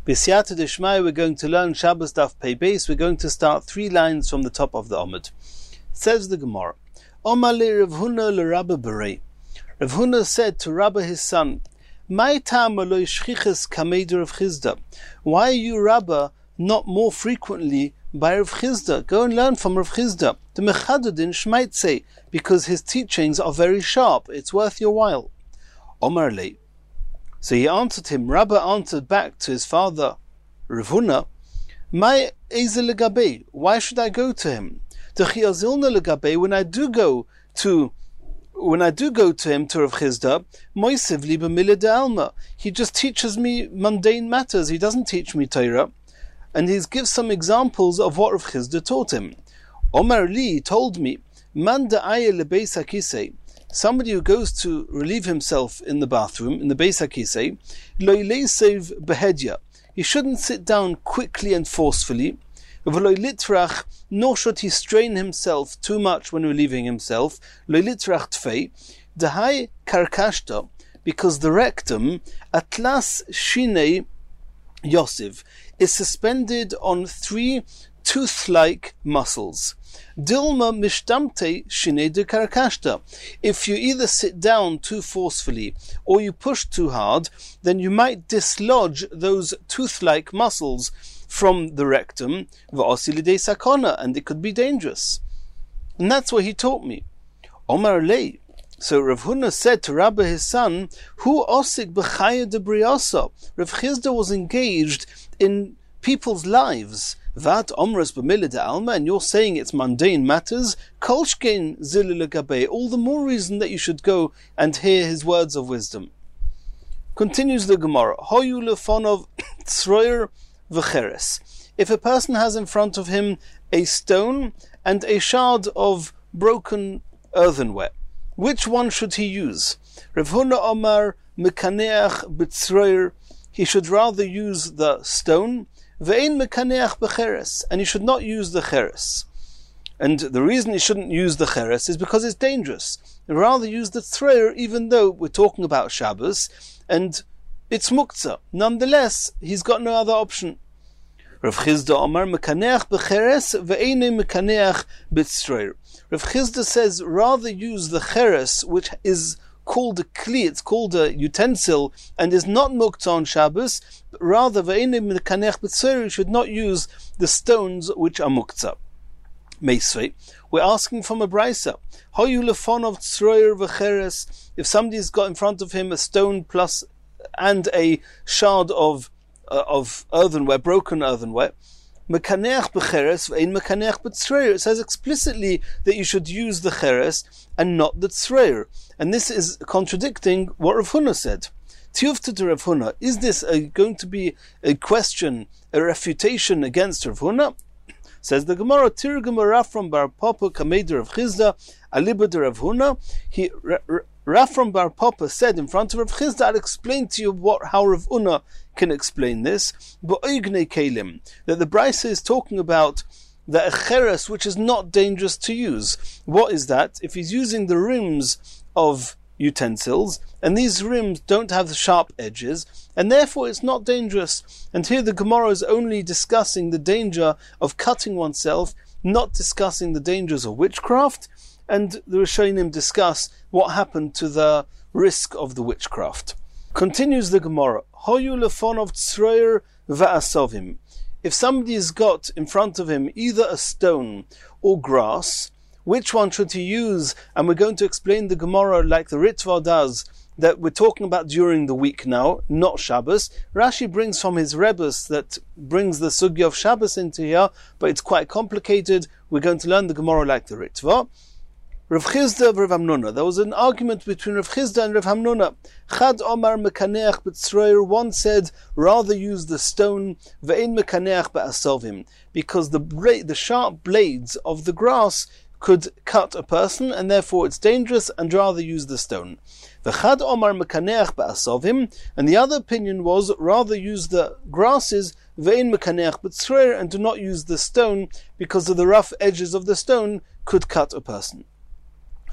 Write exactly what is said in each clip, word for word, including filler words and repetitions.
B'siyata Deshmai, we're going to learn Shabbos Daf Pei Beis. We're going to start three lines from the top of the Amud. Says the Gemara, Omar le Rav Huna le Rabba Berei. Rav Huna said to Rabba his son, Mai tam lo yishchiches kamei Rav Chizda. Why are you, Rabba, not more frequently by Rav Chizda? Go and learn from Rav Chizda. The Mechadodin Shmaitze, because his teachings are very sharp. It's worth your while. Omar le. So he answered him, Rabba answered back to his father, Rav Huna, Mai eze legabe, why should I go to him? T'chiazilna legabe, when I do go to when I do go to him, to Rav Chizda, moisev li b'mile de alma. He just teaches me mundane matters, he doesn't teach me Torah. And he gives some examples of what Rav Chizda taught him. Omar li told me, Man da'aya lebeis hakisei, somebody who goes to relieve himself in the bathroom, in the Beis HaKisei, lo yileisev behedya. He shouldn't sit down quickly and forcefully. V'lo litrach, nor should he strain himself too much when relieving himself. Lo litrach tfei, dehai karkashta, because the rectum, atlas shinei Yosef, is suspended on three tooth-like muscles. Dilma mishtamte shine de karakashta. If you either sit down too forcefully or you push too hard, then you might dislodge those tooth-like muscles from the rectum, v'osilide sakona, and it could be dangerous. And that's what he taught me. Omar lei. So Rav Huna said to Rabba his son, Hu osik b'chaya de briasa. Rav Chizda was engaged in people's lives. Vat omras b'mile de alma, and you're saying it's mundane matters. Kolshkein zilil legabe. All the more reason that you should go and hear his words of wisdom. Continues the Gemara. Hoyu lefonov tzroyer v'cheres. If a person has in front of him a stone and a shard of broken earthenware, which one should he use? Rav Huna Omar mekaneach b'tzroyer. He should rather use the stone. Ve'ein mekaneach b'cheres, and he should not use the cheres. And the reason he shouldn't use the cheres is because it's dangerous. He'd rather use the tzroyer, even though we're talking about Shabbos, and it's muktzah. Nonetheless, he's got no other option. Rav Chizda Omar mekaneach b'cheres ve'ein mekaneach b'tzroyer. Rav Chizda says rather use the cheres, which is called a kli, it's called a utensil, and is not muktzah on Shabbos, but rather you should not use the stones which are muktzah. Meisvei, we're asking from a brisa. If somebody's got in front of him a stone plus and a shard of uh, of earthenware, broken earthenware, Mekaneach b'cheres v'ein mekaneach b'tzroyer. It says explicitly that you should use the cheres and not the tzroyer. And this is contradicting what Rav Huna said. Tiyuvta to Rav Huna. Is this a, going to be a question, a refutation against Rav Huna? Says the Gemara, Tirgum Rafram bar Papa kamei de Rav Chizda, aliba de Rav Huna. He, Rafram bar Papa said in front of Rav Chizda, I'll explain to you what, how Rav Huna can explain this, but Kelim, that the Brisa is talking about the cheres, which is not dangerous to use. What is that? If he's using the rims of utensils, and these rims don't have the sharp edges, and therefore it's not dangerous. And here the Gemara is only discussing the danger of cutting oneself, not discussing the dangers of witchcraft, and the Rishonim discuss what happened to the risk of the witchcraft. Continues the Gemara, Hoyu lefonov tzroyer va'asovim. If somebody's got in front of him either a stone or grass, which one should he use? And we're going to explain the Gemara like the Ritva does, that we're talking about during the week now, not Shabbos. Rashi brings from his Rebus that brings the sugya of Shabbos into here, but it's quite complicated. We're going to learn the Gemara like the Ritva. Rav Chizda and Rav Hamnuna. There was an argument between Rav Chizda and Rav Hamnuna. Chad Omar mekaneach b'tzroyer. One said rather use the stone ve'ein mekaneach ba'asovim, because the bla- the sharp blades of the grass could cut a person, and therefore it's dangerous, and rather use the stone. V'chad Omar mekaneach ba'asovim, and the other opinion was rather use the grasses ve'ein mekaneach b'tzroyer, and do not use the stone because of the rough edges of the stone could cut a person.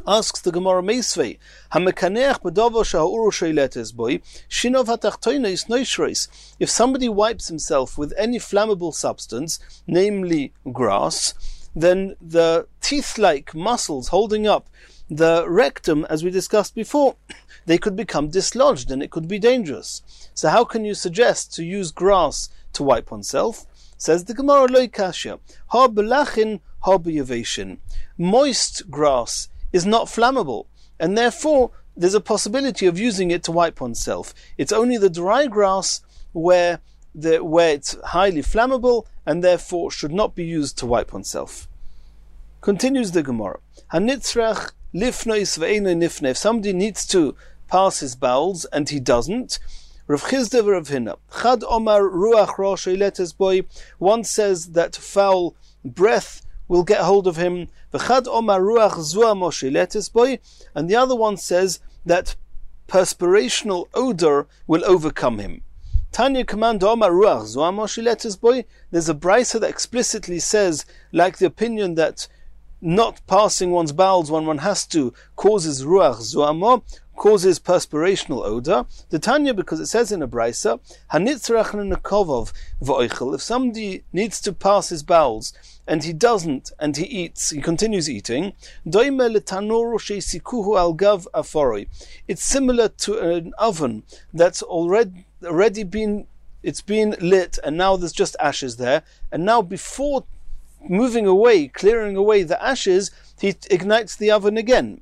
Asks the Gemara Meisvei, Hamekaneach b'dovo sha'uru sheiletes boy, shinov hatachtoinos noishreis. If somebody wipes himself with any flammable substance, namely grass, then the teeth-like muscles holding up the rectum, as we discussed before, they could become dislodged and it could be dangerous. So how can you suggest to use grass to wipe oneself? Says the Gemara Loi Kasha, Ha belachin, ha b'yaveshin. Moist grass is not flammable, and therefore there's a possibility of using it to wipe oneself. It's only the dry grass where the, where it's highly flammable and therefore should not be used to wipe oneself. Continues the Gemara. Hanitzrach lifnois ve'eino nifne. If somebody needs to pass his bowels and he doesn't, Rav Chizda v'Rav Hina. Chad omar ruach ra sheiletes boy. One says that foul breath will get hold of him. V'chad omar ruach zuamo sheiletes boy. And the other one says that perspirational odor will overcome him. Tanya command omar ruach zuamo sheiletes boy. There's a brisa that explicitly says, like the opinion that not passing one's bowels when one has to causes ruach zuamo, causes perspirational odor. The Tanya, because it says in a brisa, hanitzrach nekovov v'oichel. If somebody needs to pass his bowels and he doesn't, and he eats, he continues eating, doime letanor sheisikuhu al gav aforoi. It's similar to an oven that's already already been it's been lit, and now there's just ashes there, and now before moving away, clearing away the ashes, he ignites the oven again.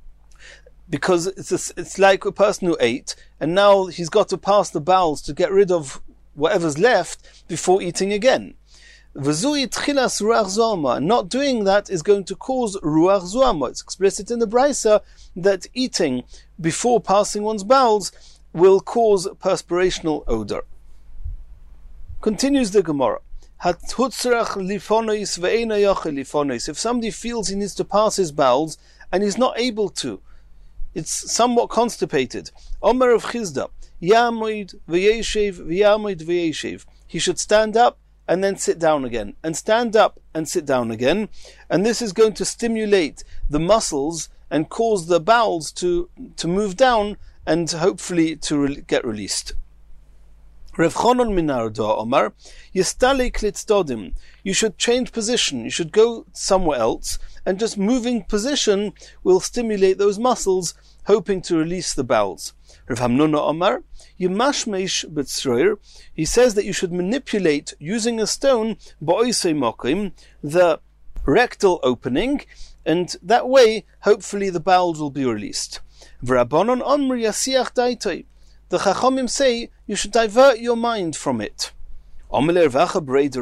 Because it's a, it's like a person who ate, and now he's got to pass the bowels to get rid of whatever's left before eating again. V'zui tchilas ruach zoama. Not doing that is going to cause ruach zoama. It's explicit in the brisa that eating before passing one's bowels will cause perspirational odor. Continues the Gemara. If somebody feels he needs to pass his bowels and he's not able to, it's somewhat constipated. Omer of Chizda, Yamoid v'yeshev v'yamoid v'yeshev. He should stand up and then sit down again, and stand up and sit down again, and this is going to stimulate the muscles and cause the bowels to to move down and hopefully to re- get released. Rav Chonon Minardo Omar, Yistale klitzodim. You should change position. You should go somewhere else, and just moving position will stimulate those muscles, hoping to release the bowels. Rav Hamnuna Omar, Yimashmeish betzroir. He says that you should manipulate using a stone ba'oisei mokim, the rectal opening, and that way, hopefully, the bowels will be released. V'Rabbanon Omri Yasiach Daitoi. The Chachamim say you should divert your mind from it. Even more so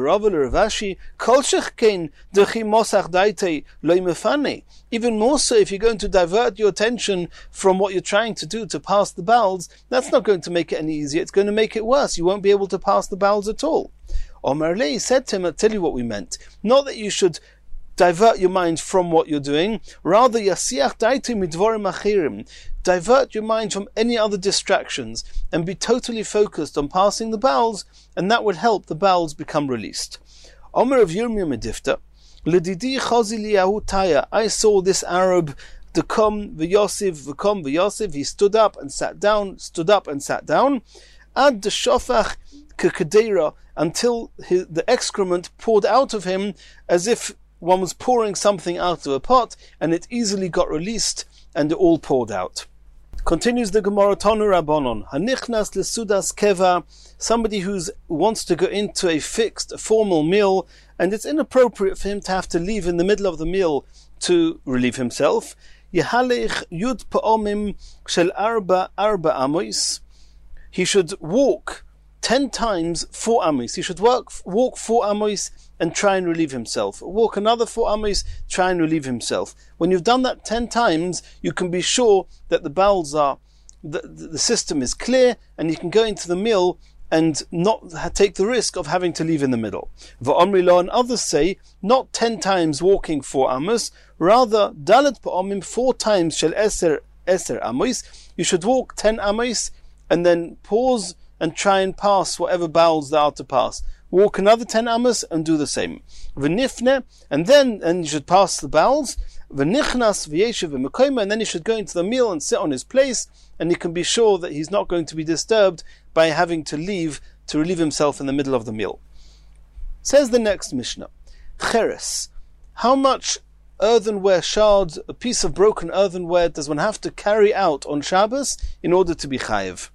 if you're going to divert your attention from what you're trying to do to pass the bowels, that's not going to make it any easier, it's going to make it worse. You won't be able to pass the bowels at all. Omer Lei said to him, I'll tell you what we meant. Not that you should divert your mind from what you're doing, rather yasiach daiti midvorim achirim. Divert your mind from any other distractions and be totally focused on passing the bowels, and that would help the bowels become released. Omer of Yirmiyah Medifta, Ledidi Chazili Yahutaya. I saw this Arab, Dekom v'Yosef, V'kom v'Yosef. He stood up and sat down, stood up and sat down. Ad the shofach kekadera, until his, the excrement poured out of him as if one was pouring something out of a pot, and it easily got released and it all poured out. Continues the Gemara, Tonu Rabbanon, Hanichnas lesudas keva, somebody who wants to go into a fixed, a formal meal, and it's inappropriate for him to have to leave in the middle of the meal to relieve himself. Yehalech yud pa'omim shel arba arba amois. He should walk ten times four amois. He should walk, walk four amois and try and relieve himself. Walk another four amois, try and relieve himself. When you've done that ten times, you can be sure that the bowels are, the, the system is clear, and you can go into the meal and not take the risk of having to leave in the middle. V'omri lo, and others say, not ten times walking four amois, rather dalet pa'omim, four times shel eser eser amois. You should walk ten amois and then pause and try and pass whatever bowels there are to pass. Walk another ten amas and do the same. V'nifne, and then and you should pass the bowels. v'nichnas v'yeshiv v'mekoma, and then he should go into the meal and sit on his place, and he can be sure that he's not going to be disturbed by having to leave to relieve himself in the middle of the meal. Says the next Mishnah, cheres, how much earthenware shards, a piece of broken earthenware, does one have to carry out on Shabbos in order to be chayiv?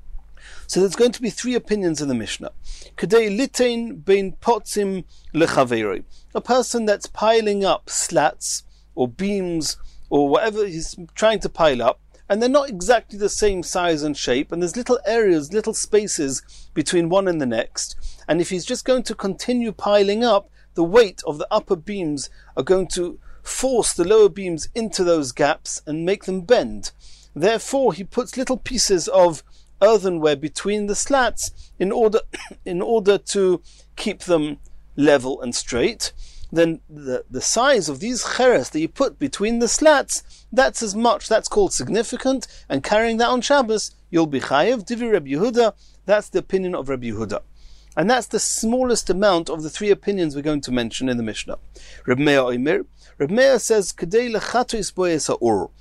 So there's going to be three opinions in the Mishnah. Kedei litein bein potzim lechaveri, a person that's piling up slats or beams or whatever he's trying to pile up, and they're not exactly the same size and shape, and there's little areas, little spaces between one and the next, and if he's just going to continue piling up, the weight of the upper beams are going to force the lower beams into those gaps and make them bend. Therefore, he puts little pieces of earthenware between the slats in order in order to keep them level and straight. Then the, the size of these cheres that you put between the slats, that's as much, that's called significant, and carrying that on Shabbos, you'll be chayev. Divi Rabbi Yehuda, that's the opinion of Rabbi Yehuda. And that's the smallest amount of the three opinions we're going to mention in the Mishnah. Rabbi Meir Omer, Rabbi Meir says, Kedei lechatos boes ha'or,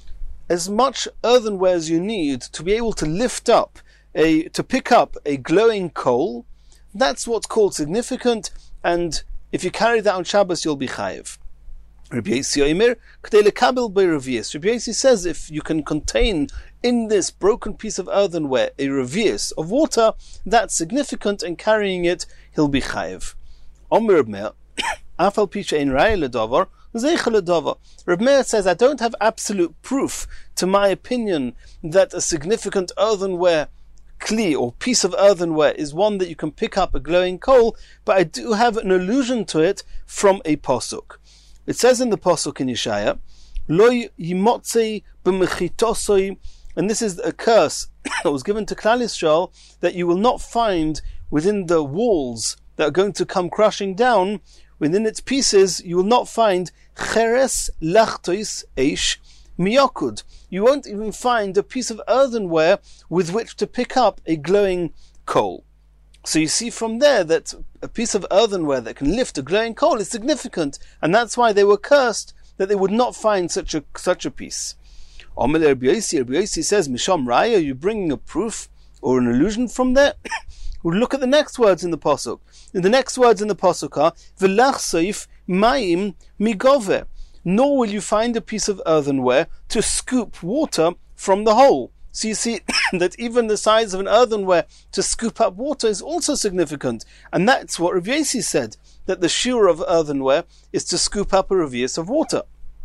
as much earthenware as you need to be able to lift up, a to pick up a glowing coal, that's what's called significant, and if you carry that on Shabbos, you'll be chayiv. Rabbi Yossi Omer, Kedei lekabel be'revius. Rabbi Yossi says if you can contain in this broken piece of earthenware a revius of water, that's significant, and carrying it, he'll be chayiv. Omer Reb Meir, afal pisha ein raya ledavar, zeicha ledavar. Reb Meir says, I don't have absolute proof to my opinion that a significant earthenware kli or piece of earthenware is one that you can pick up a glowing coal, but I do have an allusion to it from a posuk. It says in the posuk in Yeshaya, Lo yimotzei b'mechitosoi, and this is a curse that was given to Klal Yisrael, that you will not find within the walls that are going to come crashing down, within its pieces, you will not find cheres lachtois eish miyakud. You won't even find a piece of earthenware with which to pick up a glowing coal. So you see from there that a piece of earthenware that can lift a glowing coal is significant, and that's why they were cursed that they would not find such a such a piece. Omer Rabbi Yossi, Rabbi Yossi says, Misham Raya, are you bringing a proof or an allusion from there? We'll look at the next words in the pasuk. In the next words in the pasuk are V'lach soif mayim migove. Nor will you find a piece of earthenware to scoop water from the hole. So you see that even the size of an earthenware to scoop up water is also significant. And that's what Rav Yossi said, that the shiur of earthenware is to scoop up a revius of water.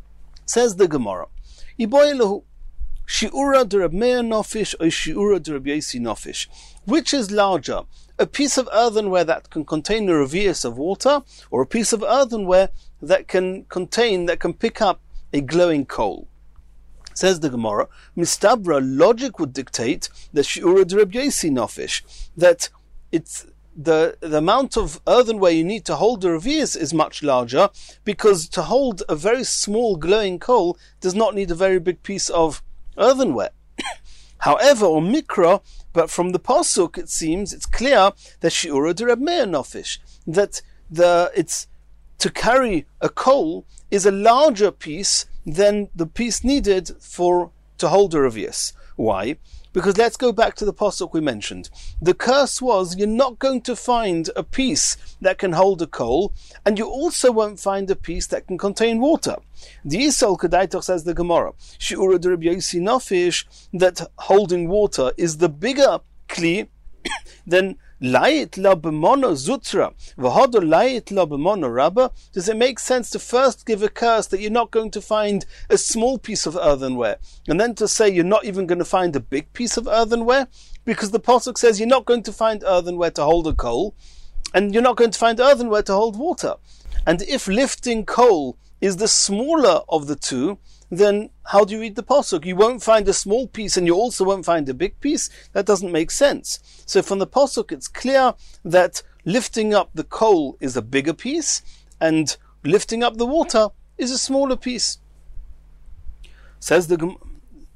Says the Gemara, Iboyelahu, shiura de Reb Meir nofish or shiura de Reb Yossi nofish. Which is larger, a piece of earthenware that can contain a revius of water, or a piece of earthenware that can contain, that can pick up a glowing coal? Says the Gemara, Mistabra, logic would dictate that shiura de Reb Yossi nofish, that it's the the amount of earthenware you need to hold the revius is much larger, because to hold a very small glowing coal does not need a very big piece of earthenware. However, or mikra, but from the pasuk it seems it's clear that shiura de Reb Meir nofish, that the it's to carry a coal is a larger piece than the piece needed for to hold a revius. Why? Because let's go back to the pasuk we mentioned. The curse was you're not going to find a piece that can hold a coal, and you also won't find a piece that can contain water. The Yisrael Kedaitoch, says the Gemara, Shiura de Reb Yossi nofish, that holding water is the bigger kli than Layit la b'mono zutra v'hodo layit la b'mono rabba. Does it make sense to first give a curse that you're not going to find a small piece of earthenware, and then to say you're not even going to find a big piece of earthenware? Because the pasuk says you're not going to find earthenware to hold a coal, and you're not going to find earthenware to hold water. And if lifting coal is the smaller of the two, then how do you read the pasuk? You won't find a small piece and you also won't find a big piece. That doesn't make sense. So from the pasuk it's clear that lifting up the coal is a bigger piece and lifting up the water is a smaller piece. Says the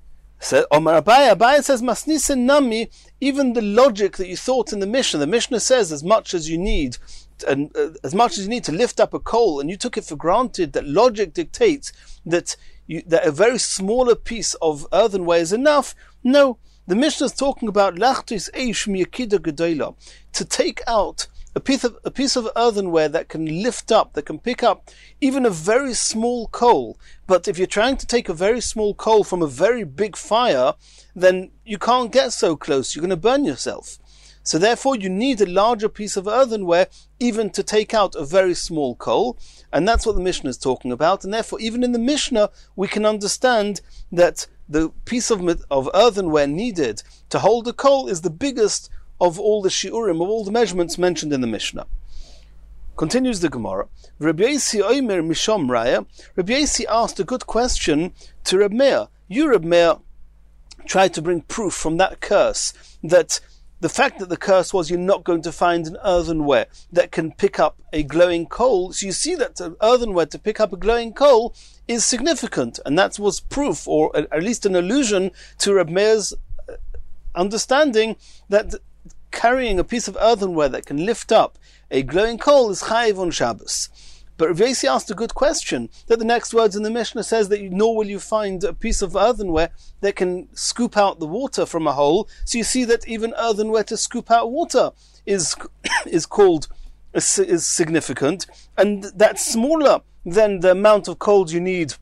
So Omar Abaye, Abaye says, Masnisen Nami, even the logic that you thought in the Mishnah, the Mishnah says as much as you need, and uh, as much as you need to lift up a coal, and you took it for granted that logic dictates that you, that a very smaller piece of earthenware is enough. No, the Mishnah is talking about lachtis eish miyakida gedola, to take out a piece of a piece of earthenware that can lift up, that can pick up even a very small coal. But if you're trying to take a very small coal from a very big fire, then you can't get so close. You're going to burn yourself. So therefore, you need a larger piece of earthenware even to take out a very small coal, and that's what the Mishnah is talking about. And therefore, even in the Mishnah, we can understand that the piece of of earthenware needed to hold a coal is the biggest of all the shiurim, of all the measurements mentioned in the Mishnah. Continues the Gemara. Rabbi Yosi Omer Mishom Raya. Rabbi Yosi asked a good question to Reb Meir. You, Reb Meir, tried to bring proof from that curse that the fact that the curse was you're not going to find an earthenware that can pick up a glowing coal. So you see that an earthenware to pick up a glowing coal is significant, and that was proof, or at least an allusion to Reb Meir's understanding that carrying a piece of earthenware that can lift up a glowing coal is chayiv on Shabbos. But Rav Yosi asked a good question, that the next words in the Mishnah says that you, nor will you find a piece of earthenware that can scoop out the water from a hole. So you see that even earthenware to scoop out water is is called is, is significant, and that's smaller than the amount of coals you need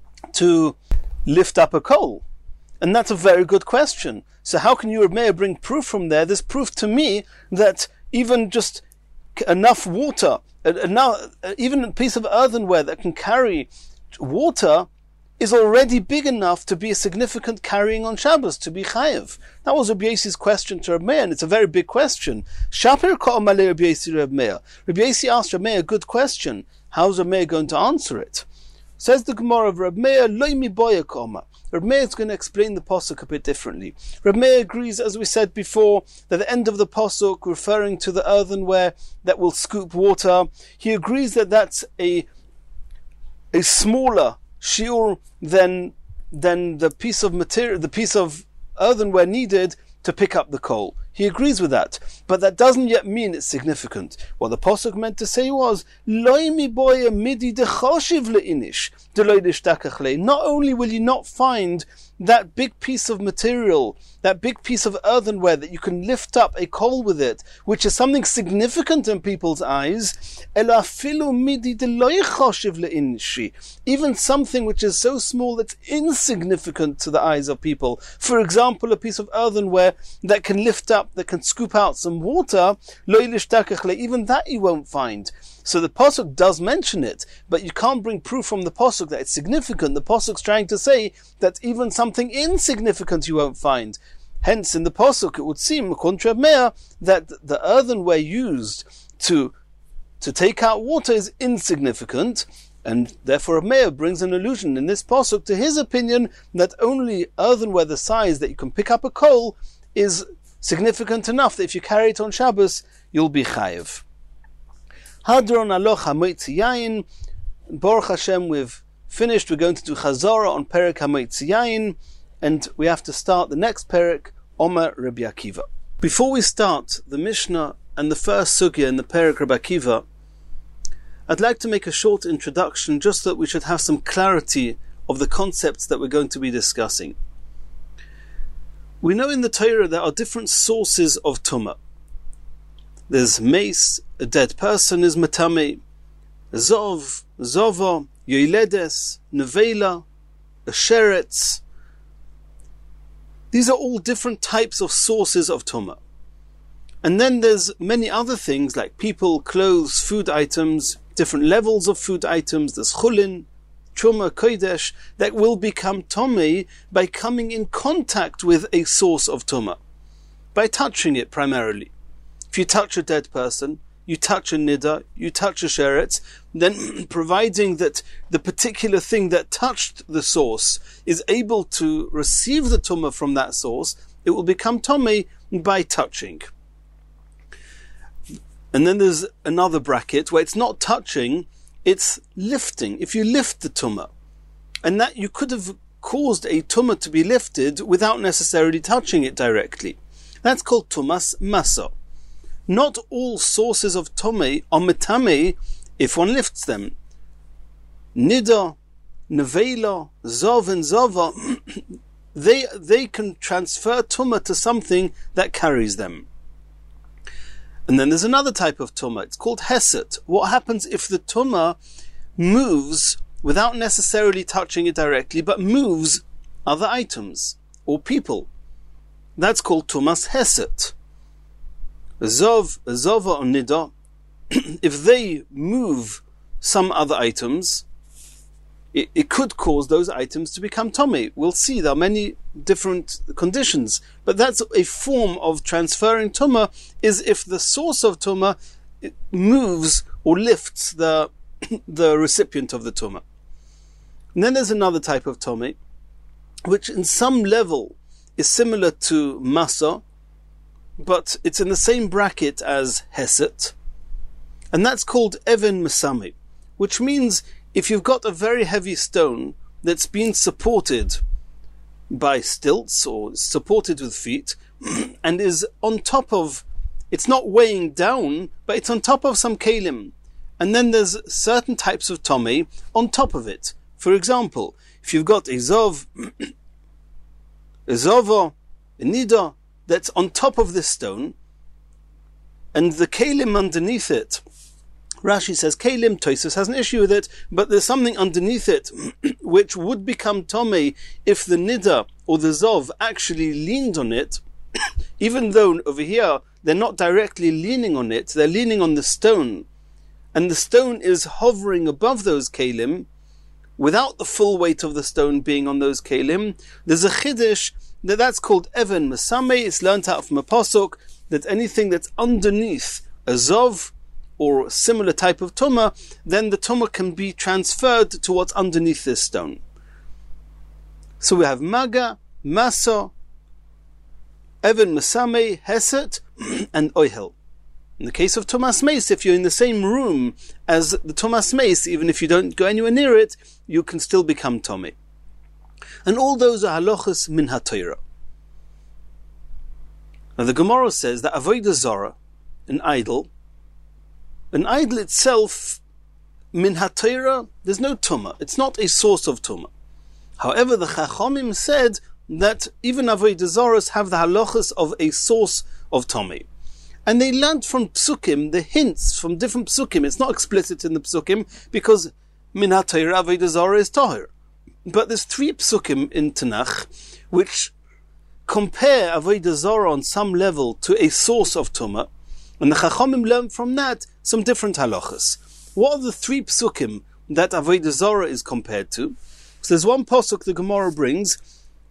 to lift up a coal. And that's a very good question. So how can you, Reb Meir, bring proof from there? There's proof to me that even just enough water, enough, even a piece of earthenware that can carry water is already big enough to be a significant carrying on Shabbos, to be chayiv. That was Rabbi Yosi's question to Reb Meir, and it's a very big question. Shapir ka'amale Rabbi Yosi Reb Meir. Rabbi Yosi asked Reb Meir a good question. How's Reb Meir going to answer it? Says the Gemara of Reb Meir, Loi mi boya ka'ama. Reb Meir is going to explain the Pasuk a bit differently. Reb Meir agrees, as we said before, that the end of the Pasuk, referring to the earthenware that will scoop water, he agrees that that's a a smaller shiur than than the piece of material, the piece of earthenware needed to pick up the coal. He agrees with that, but that doesn't yet mean it's significant. What the Pasuk meant to say was, Loi mi boya midi dechoshiv leinish, deloi dishtachach. Not only will you not find that big piece of material, that big piece of earthenware that you can lift up a coal with it, which is something significant in people's eyes, ela afilu midi deloi choshiv leinishi, even something which is so small that's insignificant to the eyes of people. For example, a piece of earthenware that can lift up, that can scoop out some water, even that you won't find. So the Pasuk does mention it, but you can't bring proof from the Pasuk that it's significant. The Pasuk's trying to say that even something insignificant you won't find. Hence, in the Pasuk, it would seem, according to Reb Meir, that the earthenware used to to take out water is insignificant, and therefore Reb Meir brings an allusion in this Pasuk to his opinion that only earthenware the size that you can pick up a coal is significant enough that if you carry it on Shabbos, you'll be chayiv. Hadron aloch hamoitzi yayin. Baruch Hashem, we've finished. We're going to do Chazorah on Perek hamoitzi yayin, and we have to start the next Perek, Omer Rabbi Akiva. Before we start the Mishnah and the first sugya in the Perek Rabbi Akiva, I'd like to make a short introduction just so that we should have some clarity of the concepts that we're going to be discussing. We know in the Torah there are different sources of tumah. There's mace, a dead person is matame, zov, zova, yoiledes, nevela, a sheretz. These are all different types of sources of tumah. And then there's many other things like people, clothes, food items, different levels of food items. There's chulin, Truma, Kodesh, that will become Tomei by coming in contact with a source of Tumah, by touching it primarily. If you touch a dead person, you touch a nida, you touch a sheretz, then providing that the particular thing that touched the source is able to receive the Tumah from that source, it will become Tomei by touching. And then there's another bracket where it's not touching, it's lifting. If you lift the tumah, and that you could have caused a tumah to be lifted without necessarily touching it directly. That's called tumas masa. Not all sources of tumah are metame if one lifts them. Nida, nevela, zov and zava, they, they can transfer tumah to something that carries them. And then there's another type of tumah. It's called heset. What happens if the tumah moves without necessarily touching it directly, but moves other items or people? That's called tumas heset. Zov, zova or nida, if they move some other items, it, it could cause those items to become tummy. We'll see there are many different conditions, but that's a form of transferring tumah, is if the source of tumah moves or lifts the the recipient of the tumah. And then there's another type of tumah, which in some level is similar to masa, but it's in the same bracket as heset, and that's called even mesame, which means if you've got a very heavy stone that's been supported by stilts or supported with feet and is on top of, it's not weighing down, but it's on top of some kalim, and then there's certain types of tumah on top of it. For example, if you've got a zov, a zova, a nida that's on top of this stone, and the kalim underneath it, Rashi says kalim, Tosfos has an issue with it, but there's something underneath it which would become tumah if the nida or the zov actually leaned on it, even though over here they're not directly leaning on it, they're leaning on the stone, and the stone is hovering above those kalim without the full weight of the stone being on those kalim. There's a chiddush that that's called even mesame. It's learnt out from a pasuk that anything that's underneath a zov or similar type of tumah, then the tumah can be transferred to what's underneath this stone. So we have maga, masa, even mesame, heset, and oihel. In the case of tumas meis, if you're in the same room as the tumas meis, even if you don't go anywhere near it, you can still become tumah. And all those are halachas min haTorah. Now the Gemara says that avodah zarah, an idol, an idol itself, min haTorah, there's no tumah. It's not a source of tumah. However, the Chachamim said that even avodah zarahs have the halachas of a source of tumah. And they learned from psukim, the hints from different psukim. It's not explicit in the psukim, because min haTorah avodah zarah is tahir. But there's three psukim in Tanakh which compare avodah zarah on some level to a source of tumah, and the Chachamim learned from that some different halachas. What are the three psukim that avodah zarah is compared to? So there's one pasuk the Gemara brings,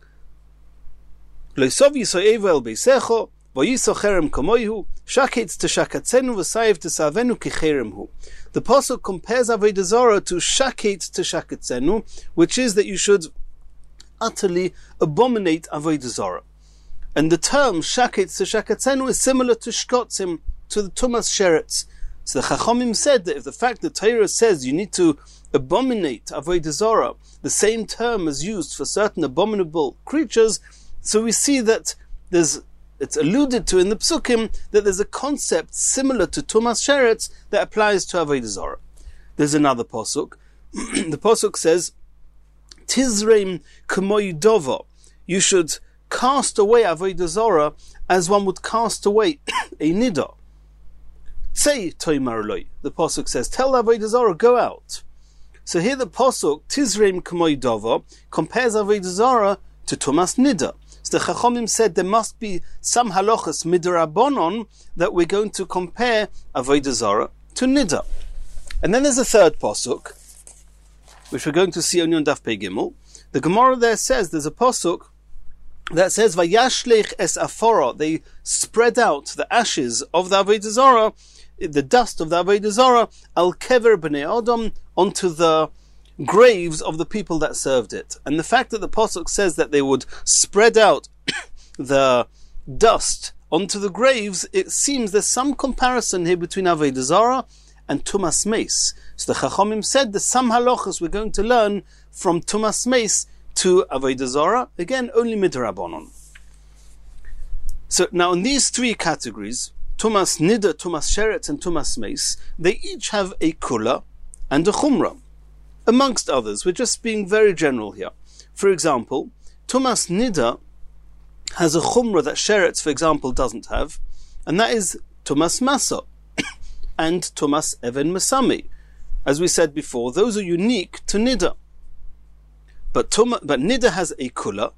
Loisov yisoyevu el beisecho, v'yiso cherem kamoihu, shaketz teshakatzenu v'sayev tesavenu kicheremhu. The pasuk compares avodah zarah to shaketz teshakatzenu, which is that you should utterly abominate avodah zarah. And the term shaketz teshakatzenu is similar to shkotzim, to the tumas sheretz. So the Chachamim said that if the fact that Torah says you need to abominate avodah zarah, the same term is used for certain abominable creatures, so we see that there's, it's alluded to in the psukim that there's a concept similar to tumas sheretz that applies to avodah zarah. There's another pasuk. The pasuk says, Tizreim k'moy dova. You should cast away avodah zarah as one would cast away a nida. Say toimar loy. The pasuk says, tell avodah zarah, go out. So here the pasuk Tizreim k'moy dova compares avodah zarah to tumas nida. So the Chachamim said there must be some halachas midrabanon that we're going to compare avodah zarah to nida. And then there's a third pasuk, which we're going to see only on Daf Pei Gimel. The Gemara there says there's a pasuk that says Vayashlech es afora. They spread out the ashes of the avodah zarah, the dust of the avodah zarah, al kever b'nei adam, onto the graves of the people that served it. And the fact that the pasuk says that they would spread out the dust onto the graves, it seems there's some comparison here between avodah zarah and tumas meis. So the Chachamim said there's some halachas we're going to learn from tumas meis to Avodah Zarah, again, only midrabanon. So now in these three categories, Tumas Nida, Tumas Sheretz, and Tumas Meis, they each have a kula and a chumrah, amongst others. We're just being very general here. For example, Tumas Nida has a chumrah that Sheretz, for example, doesn't have, and that is Tumas Masa and Tumas Even Masami. As we said before, those are unique to Nida. But, Tuma, but Nida has a kula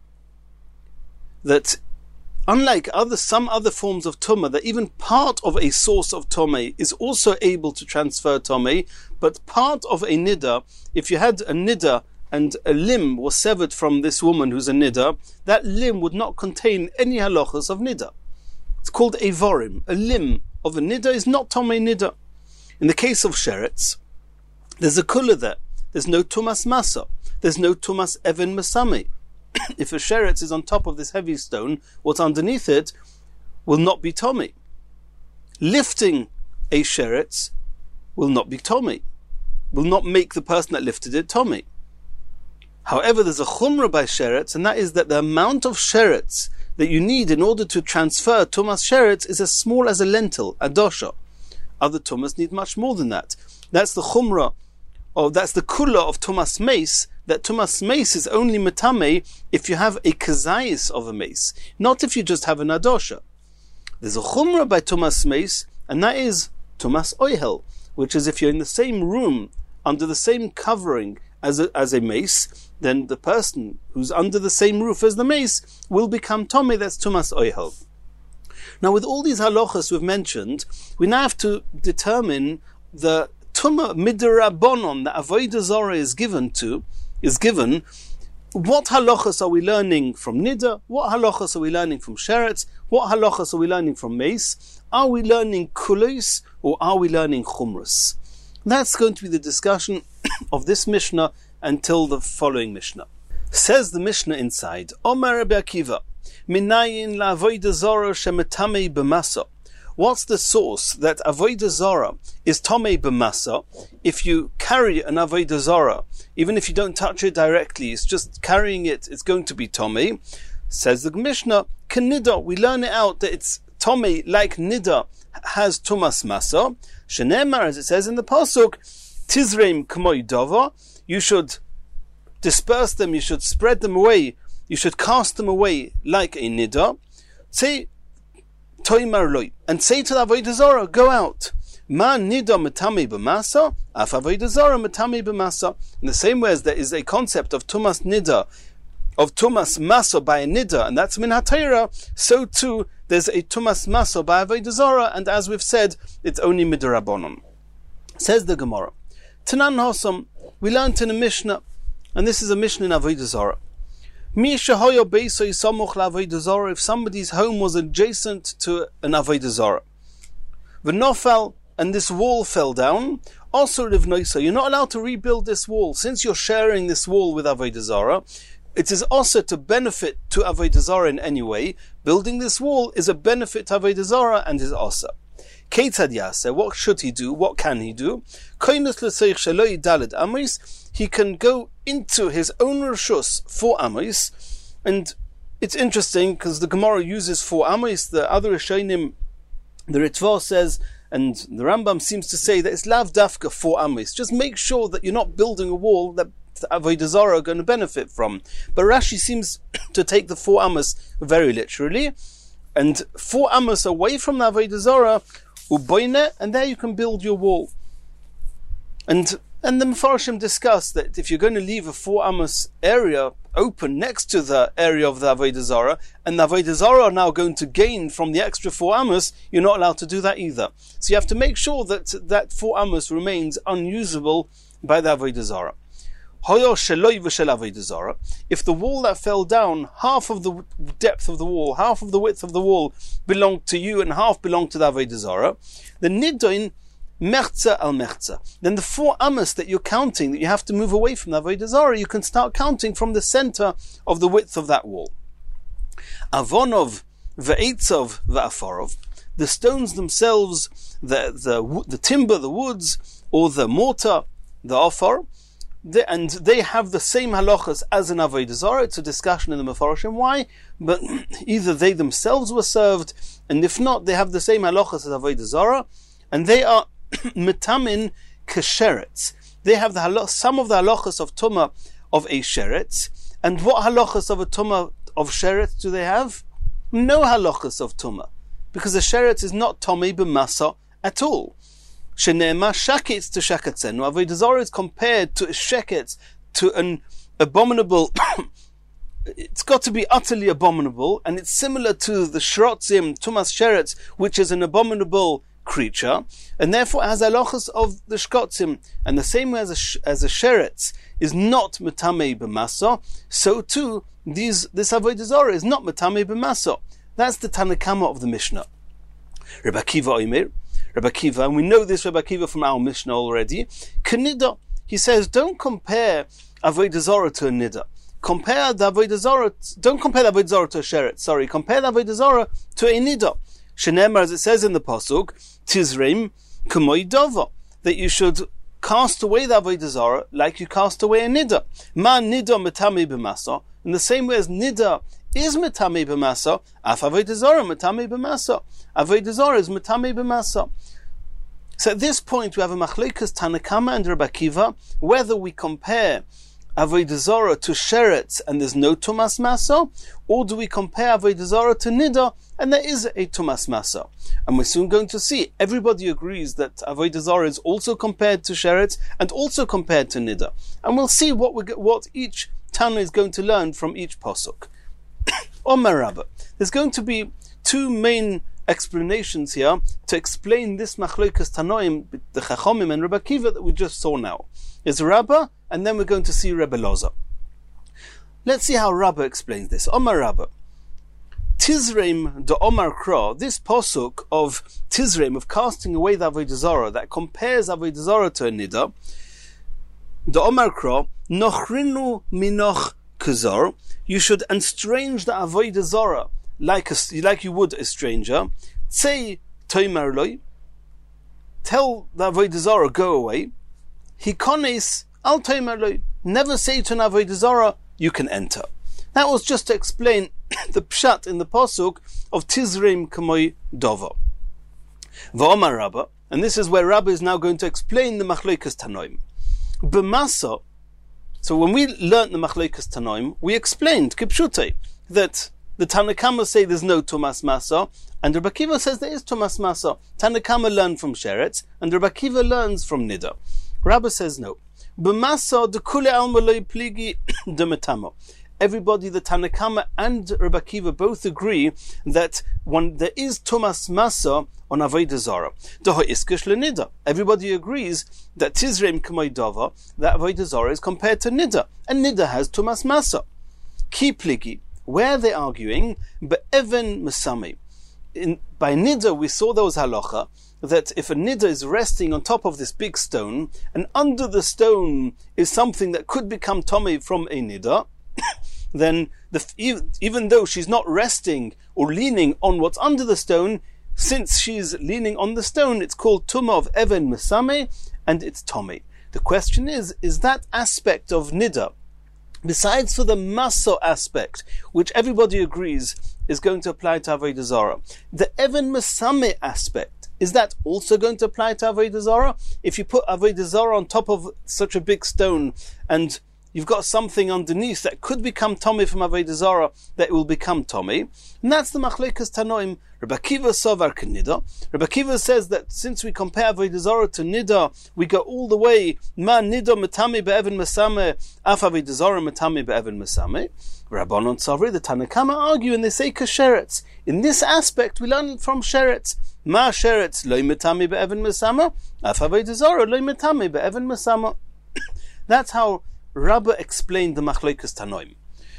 that, unlike other some other forms of Tumah, that even part of a source of Tomei is also able to transfer Tomei, but part of a Nida, if you had a Nida and a limb was severed from this woman who's a Nida, that limb would not contain any halachas of Nida. It's called a vorim. A limb of a Nida is not Tomei Nida. In the case of Sheretz, there's a kula there. There's no Tumas Masa. There's no Tumas Even Masami. If a sheretz is on top of this heavy stone, what's underneath it will not be Tomei. Lifting a sheretz will not be Tomei. Will not make the person that lifted it Tomei. However, there's a chumrah by sheretz, and that is that the amount of sheretz that you need in order to transfer Tumas sheretz is as small as a lentil, a dosha. Other Tumas need much more than that. That's the chumrah, or that's the kula of Tumas Meis, that Tumas Meis is only metame if you have a kazayis of a mace, not if you just have an adosha. There's a chumrah by Tumas Meis, and that is Tumas Oihel, which is if you're in the same room, under the same covering as a, as a mace, then the person who's under the same roof as the mace will become Tomei, that's Tumas Oihel. Now with all these halachas we've mentioned, we now have to determine the Tumah midrabanon that Avodah Zarah is given to, is given. What halachas are we learning from Nida? What halachas are we learning from Sheretz? What halachas are we learning from Meis? Are we learning kulos or are we learning chumras? That's going to be the discussion of this Mishnah until the following Mishnah. Says the Mishnah inside, Omar Rabbi Akiva, Minayin la Avodah Zarah shemetamei b'masa. What's the source that Avodah Zarah is Tomei b'masa? If you carry an Avodah Zarah, even if you don't touch it directly, it's just carrying it, it's going to be Tomei. Says the Mishnah, Kenida, we learn it out that it's Tomei like Nida has Tumas Masa. Shenemar, as it says in the Pasuk, Tizreim k'moi dava, you should disperse them, you should spread them away, you should cast them away like a Nida. Say, Toimar loy, and say to the Avodah Zarah, go out. Ma nida metame b'masa, af Avodah Zarah metame b'masa. In the same way as there is a concept of Tumas Nida, of Tumas Masa by a Nida, and that's Min HaTorah, so too there's a Tumas Masa by Avodah Zarah, and as we've said, it's only midrabanon. Says the Gemara, Tanan Hosam, we learned in a Mishnah, and this is a Mishnah in Avodah Zarah. If somebody's home was adjacent to an Avodah Zarah, V'nofel, and this wall fell down, also Rivnoisa, you're not allowed to rebuild this wall. Since you're sharing this wall with Avodah Zarah, it is also to benefit to Avodah Zarah in any way. Building this wall is a benefit to Avodah Zarah and is also. Ketzad Yaseh, what should he do? What can he do? He can go into his own reshus for amos, and it's interesting because the Gemara uses for amos. The other Rishonim, the Ritva says, and the Rambam seems to say that it's lav dafka for amos. Just make sure that you're not building a wall that the Avodah Zarah are going to benefit from. But Rashi seems to take the four amos very literally, and four amos away from the Avodah Zarah, uboine, and there you can build your wall. And and the Mefarshim discuss that if you're going to leave a four amos area open next to the area of the Avodah Zarah, and the Avodah Zarah are now going to gain from the extra four amos, you're not allowed to do that either. So you have to make sure that that four amos remains unusable by the Avodah Zarah. If the wall that fell down, half of the depth of the wall, half of the width of the wall belonged to you and half belonged to the Avodah Zarah, the nidoin merza al merza. Then the four amos that you're counting, that you have to move away from the Avodah Zarah, you can start counting from the center of the width of that wall. Avonov ve'etzov ve'afarov. The stones themselves, the, the, the timber, the woods, or the mortar, the afar, they, and they have the same halachas as an Avodah Zarah. It's a discussion in the Mefarshim why, but either they themselves were served, and if not, they have the same halachas as Avodah Zarah, and they are metamin kesheretz. They have the halach, some of the halachas of Tumah of a sheretz. And what halachas of a Tumah of sheretz do they have? No halachas of Tumah, because the sheretz is not Tomei b'masa at all. Shene'ema shaketz to shakatzenu. Avodah Zarah is compared to a sheketz, to an abominable. It's got to be utterly abominable, and it's similar to the shrotzim, Tumas sheretz, which is an abominable creature, and therefore has halachas of the shkotzim. And the same way as a, as a sheretz is not metamei b'masa, so too these this Avodah Zarah is not metamei b'masa. That's the Tanakama of the Mishnah. Rabbi Akiva Omer, Rabbi Akiva, and we know this Rabbi Akiva from our Mishnah already. Kanida, he says, don't compare Avodah Zarah to a nida. Compare the Avodah Zarah. Don't compare the Avodah Zarah to a sheretz. Sorry, compare the Avodah Zarah to a nida. Shenemar, as it says in the pasuk, Tizreim k'moi dova, that you should cast away the Avodah Zarah like you cast away a nida. Ma nida metami b'masa. In the same way as nida is metami b'masa, af Avodah Zarah metami b'masa. Avodah Zarah is metami b'masa. So at this point we have a machlekes Tanakama and Rabbi Akiva, whether we compare Avodah Zarah to sheretz and there's no tumas masa, or do we compare Avodah Zarah to nida and there is a tumas masa? And we're soon going to see, everybody agrees that Avodah Zarah is also compared to sheretz and also compared to nida. And we'll see what we what each Tana is going to learn from each pasuk. Omar Rabba. There's going to be two main explanations here to explain this machlokes Tanoim, the Chachomim and Rabbi Akiva that we just saw now. Is Rabbah, and then we're going to see Rebbe Loza. Let's see how Rabbah explains this. Omar Rabbah. Tizreim de Omar Kra, this posuk of Tizreim, of casting away the Avodah Zarah, that compares Avodah Zarah to a nida, de Omar Kra, Nochrinu minoch kazar, you should estrange the Avodah Zarah like, a, like you would a stranger. Tzei toimar loi, tell the Avodah Zarah, go away. Hikones al toimar loi, never say to an Avodah Zarah, you can enter. That was just to explain the pshat in the pasuk of Tizreim k'moi dova. V'omar Rabbah, and this is where Rabbah is now going to explain the machlokes Tanoim. B'masa, so when we learnt the machlokes Tanoim, we explained kipshutei that the Tanakama say there's no tumas masa, and Rabbi Akiva says there is tumas masa. Tanakama learned from sheretz, and Rabbi Akiva learns from nida. Rabbah says no. B'masa de kule alma loy pligi de metamo. Everybody, the Tanakama and Rabbi Akiva both agree that when there is tumas masa on Avodah Zarah, doho iskish lenida. Everybody agrees that Tizreim k'moi dava, that Avodah Zarah is compared to nida, and nida has tumas masa. Ki pligi, where they're arguing, be'even mesame. In by nida we saw those halacha that if a nida is resting on top of this big stone, and under the stone is something that could become tomei from a nida, then the, even, even though she's not resting or leaning on what's under the stone, since she's leaning on the stone, it's called tumah of even mesame, and it's tomei. The question is, is that aspect of nida, besides for the maso aspect, which everybody agrees is going to apply to Avodah Zarah, the even mesame aspect, is that also going to apply to Avodah Zarah? If you put Avodah Zarah on top of such a big stone, and you've got something underneath that could become Tomei from Avodah Zarah, that it will become Tomei. And that's the Machlekes Tanoim. Rabbi Akiva Sovar Nida. Rabbi Akiva says that since we compare Avodah Zarah to Nida, we go all the way, Ma Nida Metami Be'even Mesame, Af Avodah Zarah Metami Be'even Mesame. Rabbanon Tzavri, the Tanakama argue, and they say Kasheretz. In this aspect, we learn from Sheretz. Ma Sheretz Loi Metami Be'even Mesame, Af Avodah Zarah Loi Metami Be'even Mesame. That's how Rabbah explained the Machlokes Tanoim.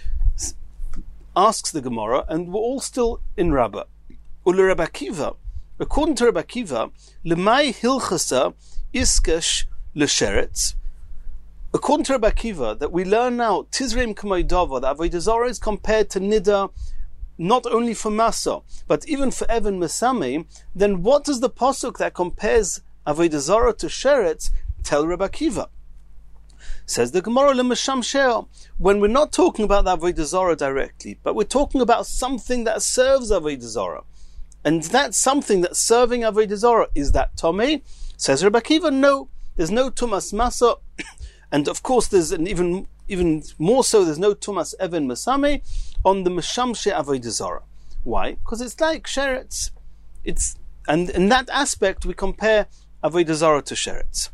Asks the Gemara, and we're all still in Rabbah. Ule Rabbi Akiva, according to Rabbi Akiva, Lemai Hilchasa Iskash L'Sheretz. According to Rabbi Akiva, that we learn now, Tizreim K'moi Dava, that Avodah Zarah is compared to Nida, not only for Masa, but even for Even Mesame, then what does the pasuk that compares Avodah Zarah to Sheretz tell Rabbi Akiva? Says the Gemara, L'Mashamsheh, when we're not talking about the Avodah Zarah directly, but we're talking about something that serves Avodah Zarah, and that something that's serving Avodah Zarah, is that Tomei? Says Rabbi Akiva, no, there's no Tumas Masa, and of course there's an even even more so, there's no Tumas Even Masame on the Mashamsheh Avodah Zarah. Why? Because it's like Sheretz. It's, and in that aspect we compare Avodah Zarah to Sheretz.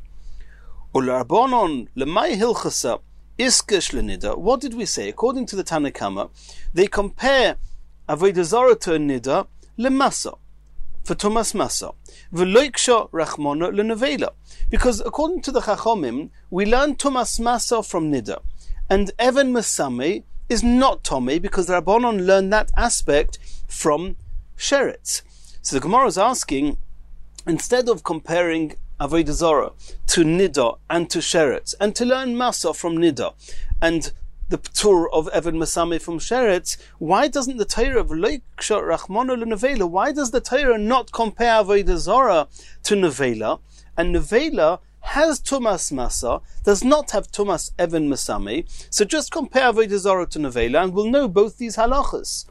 Ularbonon lemay hilchasa iskish lenida. What did we say? According to the Tanna Kama, they compare Avodah Zarah to a nida lemasa, for Tumas Masa, v'loiksha rachmona lenevela. Because according to the Chachomim, we learn Tumas Masa from nida, and Even Masame is not Tomei, because the Rabbanon learned that aspect from Sheretz. So the Gemara is asking, instead of comparing Avodah Zarah to Nida and to Sheretz, and to learn Masa from Nida, and the Ptur of Even Masame from Sheretz, why doesn't the Torah of Loiksha Rachmona Lenevela, why does the Torah not compare Avodah Zarah to Nevela? And Nevela has Tumas Masa, does not have Tumas Even Masame, so just compare Avodah Zarah to Nevela, and we'll know both these halachas.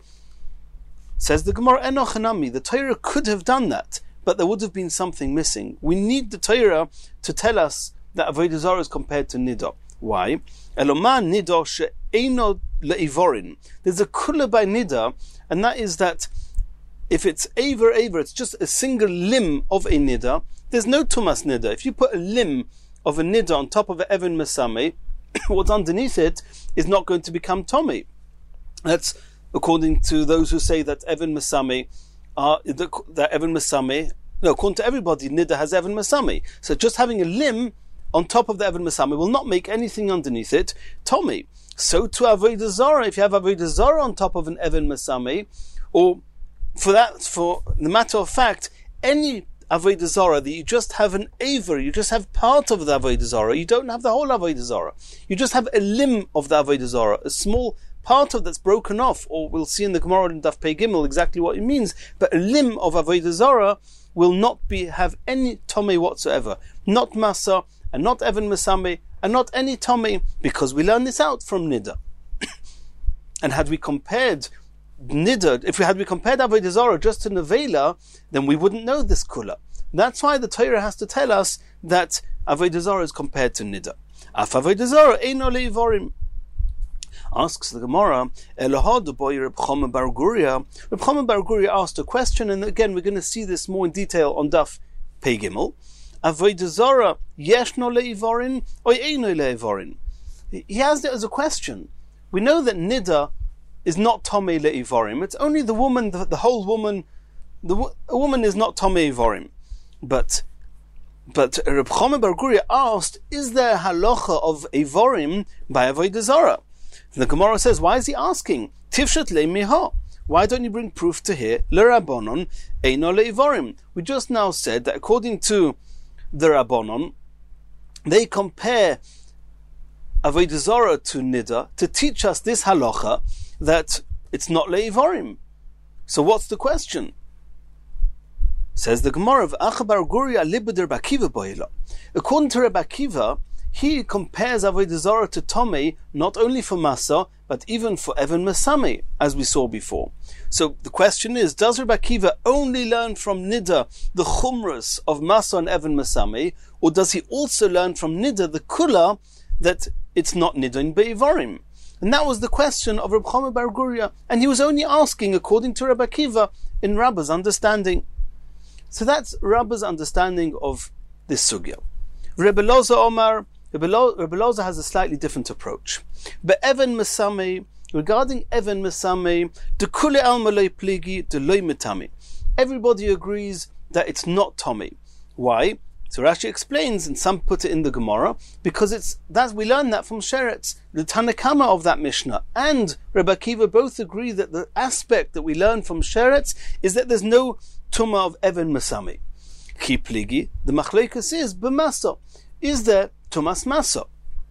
Says the Gemara, Enoch Hanami, the Torah could have done that, but there would have been something missing. We need the Torah to tell us that Avodah Zarah is compared to Nida. Why? Eloma Nida she'eino le'ivorin. There's a kula by Nida, and that is that if it's aver aver, it's just a single limb of a Nida, there's no Tumas Nida. If you put a limb of a Nida on top of an Even Masame, what's underneath it is not going to become Tomei. That's according to those who say that Even Masame Uh, the, the Even Masame, no, according to everybody, Nida has Even Masame. So just having a limb on top of the Even Masame will not make anything underneath it Tomei. So to Avodah Zarah, if you have Avodah Zarah on top of an Even Masame, or for that, for the matter of fact, any Avodah Zarah that you just have an aver, you just have part of the Avodah Zarah, you don't have the whole Avodah Zarah. You just have a limb of the Avodah Zarah, a small part of that's broken off, or we'll see in the Gemara in Daf Pei Gimel exactly what it means, but a limb of Avodah Zarah will not be have any Tomei whatsoever, not Masa, and not Even Masame, and not any Tomei, because we learn this out from Nida. And had we compared Nida, if we had we compared Avodah Zarah just to Nevela, then we wouldn't know this kula. That's why the Torah has to tell us that Avodah Zarah is compared to Nida. Af Avodah Zarah eino le'ivorim. Asks the Gemara, Elohad boy Reb Chama bar Guria. Reb Chama bar Guria asked a question, and again we're going to see this more in detail on Daf Pei Gimel. Avodah Zarah yeshno le'ivorin or eino le'ivorin. He has it as a question. We know that Nida is not Tomei le'ivorim. It's only the woman, the, the whole woman. The a woman is not Tomei le'ivorim. But but Reb Chama bar Guria asked, is there a halacha of ivorim by Avodah Zarah? The Gemara says, why is he asking? Tifshat le miha. Why don't you bring proof to here? Le Rabbanon eino le'ivorim. We just now said that according to the Rabbanon, they compare Avodah Zarah to Nida to teach us this halacha that it's not le'ivorim. So what's the question? Says the Gemara of Achabar Guria Libeder Bakiva Boila. According to Rabbi Akiva, he compares Avodah Zarah to Tomei not only for Masa, but even for Even Masame, as we saw before. So the question is, does Rabbi Akiva only learn from Nida the Chumras of Masa and Even Masame, or does he also learn from Nida the Kula that it's not Nida in Be'ivarim? And that was the question of Rabbi Chama bar Guria, and he was only asking according to Rabbi Akiva in Rabba's understanding. So that's Rabba's understanding of this sugya. Rebbe Loza Omar, Rebbe Loza has a slightly different approach. But Even Masame, regarding Even Masame, de kule alma loy pligi, de loy metami. Everybody agrees that it's not Tomei. Why? So Rashi explains, and some put it in the Gemara, because it's that we learn that from Sheretz, the Tanna Kama of that Mishnah, and Rebbe Akiva both agree that the aspect that we learn from Sheretz is that there's no Tumah of Even Masame. Ki pligi, the Machlekes is b'masa. Is there Tumas Masa?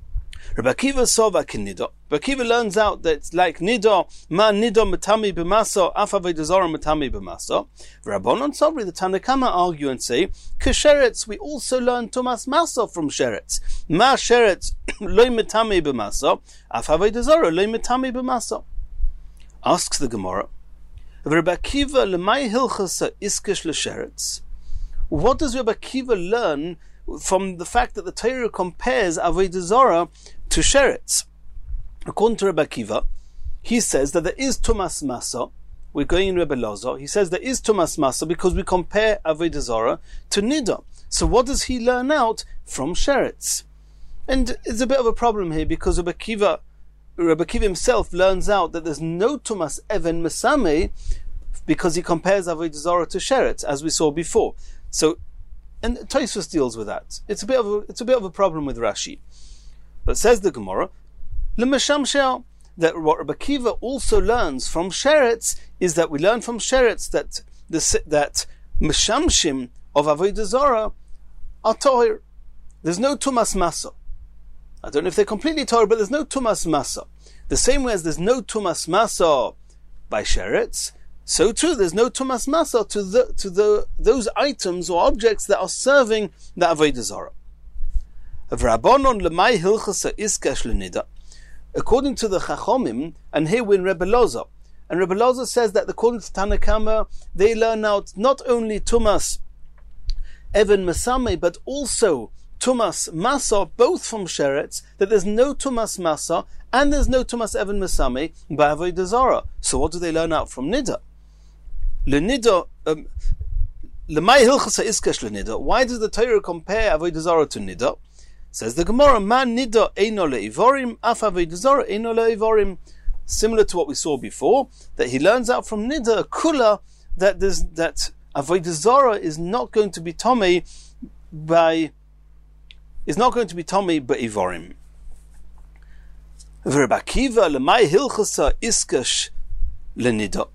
Rabbi Akiva sova kinida. Rabbi Akiva learns out that it's like nida, ma nida matami b'maso, af avodah zarah matami b'maso. Rabbanon Sobri, the Tanna Kama, argue and say, Kesheretz, we also learn Tumas Maso from Sheretz. Ma Sheretz loy matami b'maso, af avodah zarah loy matami b'maso. Asks the Gemara, Rabbi Akiva lemay hilchasa iskish l'sheretz. What does Rabbi Akiva learn from the fact that the Torah compares avodah zarah to sheretz? According to Rabbi Akiva, he says that there is tumas masa. We're going in Rebbe Lozo. He says there is tumas masa because we compare avodah zarah to nida. So what does he learn out from sheretz? And it's a bit of a problem here because Rabbi Akiva, Rabbi Akiva himself learns out that there's no tumas even mesame because he compares avodah zarah to sheretz, as we saw before. So, and Tosfos deals with that. It's a bit of a, it's a bit of a problem with Rashi. But says the Gemara, l'mashamshel, that what Rabbi Akiva also learns from sheretz is that we learn from sheretz that the that meshamshim of avodah zarah are tohir. There's no tumas masa. I don't know if they're completely tohir, but there's no tumas masa. The same way as there's no tumas masa by sheretz, so too there's no tumas masa to the to the those items or objects that are serving the avodah zarah. Of Rabbanon lemay hilchasa iskash lenida. According to the Chachomim, and here we're in Rebbe Loza, and Rebbe Loza says that according to Tanna Kama, they learn out not only Tumas Even Mesame, but also Tumas Masa, both from Sheretz, that there's no Tumas Masa, and there's no Tumas Even Mesame by avodah zarah. So what do they learn out from Nida? Lenida, um, Lemay Hilchasa Iskash Lenida. Why does the Torah compare avodah zarah to Nida? Says the Gemara, Man nida eino le'ivorim, af avodah zarah eino le'ivorim. Similar to what we saw before, that he learns out from nida, a kula, that there's, that avodah zarah is not going to be tomei by, is not going to be tomei be'ivorim. Rabbi Akiva lemay hilchasa iskash lenida.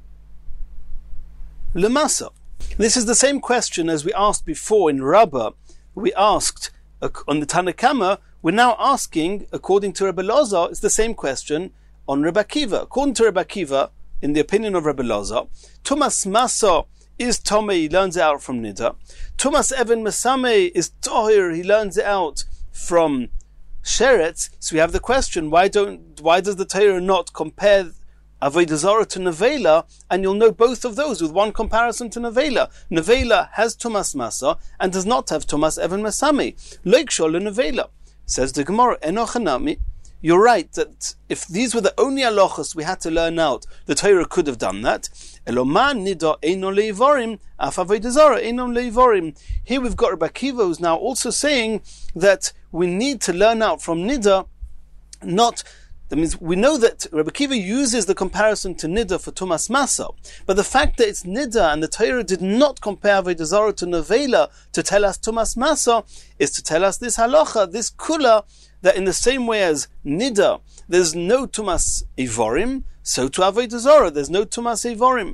Lemasa. This is the same question as we asked before in Rabbah. We asked, on the Tanna Kama, we're now asking, according to Rebbe Loza, it's the same question on Rebbe Akiva. According to Rebbe Akiva, in the opinion of Rebbe Loza, Tumas Masa is Tomei, he learns it out from Nida. Tumas Even Mesame is Tohir, he learns it out from Sheretz. So we have the question, why don't, why does the Torah not compare avodah zarah to nevela, and you'll know both of those with one comparison to nevela. Nevela has tumas masa and does not have tumas even mesami. Leikshol nevela. Says the Gemara, enochanami. You're right that if these were the only halachos we had to learn out, the Torah could have done that. Eloman nida eino leivorim, af avodah zarah eino leivorim. Here we've got Rabbi Akiva who's now also saying that we need to learn out from nida, not. That means we know that Rabbi Akiva uses the comparison to Nida for Tumas Masa, but the fact that it's Nida and the Torah did not compare avodah zarah to Nevela to tell us Tumas Masa is to tell us this halacha, this kula, that in the same way as Nida, there's no Tumas Ivorim, so to avodah zarah, there's no Tumas Ivorim.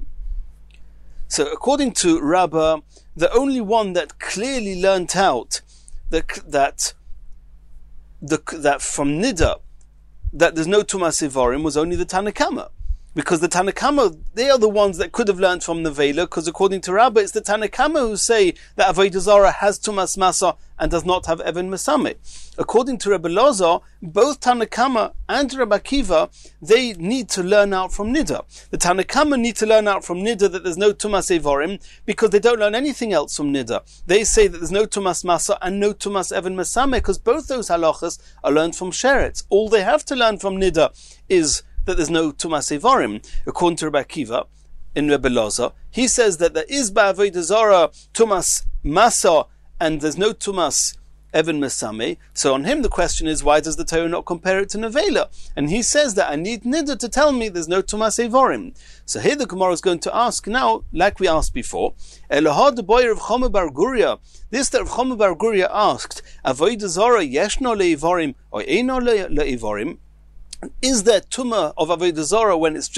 So according to Rabbah, the only one that clearly learnt out that, that, the, that from Nida, that there's no Tumas Ivorim was only the Tanna Kama. Because the Tanna Kama, they are the ones that could have learned from Nevela, because according to Rabbah, it's the Tanna Kama who say that avodah zarah has Tumas Masa and does not have Even Mesame. According to Rebbe Loza, both Tanna Kama and Rabbi Akiva, they need to learn out from Nida. The Tanna Kama need to learn out from Nida that there's no Tumas Ivorim, because they don't learn anything else from Nida. They say that there's no Tumas Masa and no Tumas Even Mesame, because both those halachas are learned from Sheretz. All they have to learn from Nida is that there's no Tumas Ivorim. According to Rabbi Akiva, in Rebbe Loza, he says that there is ba'avodah zarah Tumas Masa and there's no Tumas Even Mesame. So on him the question is, why does the Torah not compare it to Nevela? And he says that I need Nida to tell me there's no Tumas Ivorim. So here the Gemara is going to ask now, like we asked before, Elohad the boy of Chama bar Guria. This that Rav Chama bar Guria asked, avodah zarah yeshno leivorim or eino leivorim. Is there tumah of avodah zarah when it's just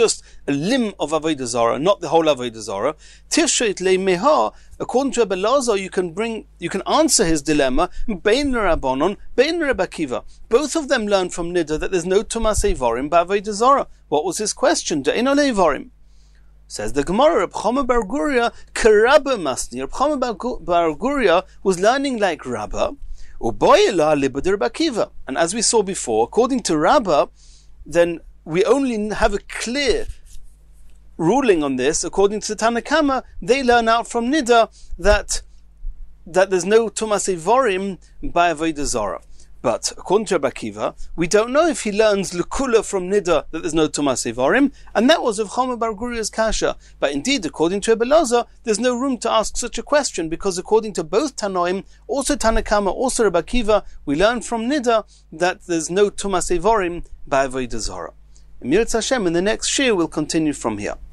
a limb of Avodah Zarah, not the whole Avodah Zarah. Tishreit le meha, according to Rebbe Lazar, you can bring, you can answer his dilemma. Bein Rabbanon, bein Rebbe Akiva. Both of them learned from Nida that there's no Tumas Eivarim by Avodah Zarah. What was his question? De'eno leivarim. Says the Gemara, Reb Chama bar Guria, Karabba Masni. Reb Chama bar Guria was learning like Rabba, Uboyela libad Rebbe Akiva. And as we saw before, according to Rabba, then we only have a clear ruling on this. According to the Tanna Kama, they learn out from Nida that that there's no Tumas Eivarim by Avodah Zarah. But according to Rebbe Akiva, we don't know if he learns L'kula from Nida that there's no Tumas Eivarim, and that was of Chama bar Guria's kasha. But indeed, according to Rebbe Lazar, there's no room to ask such a question, because according to both Tanoim, also Tanna Kama, also Rebbe Akiva, we learn from Nida that there's no Tumas Eivarim by Avodah Zarah. Emir Hashem, in the next shir, we'll continue from here.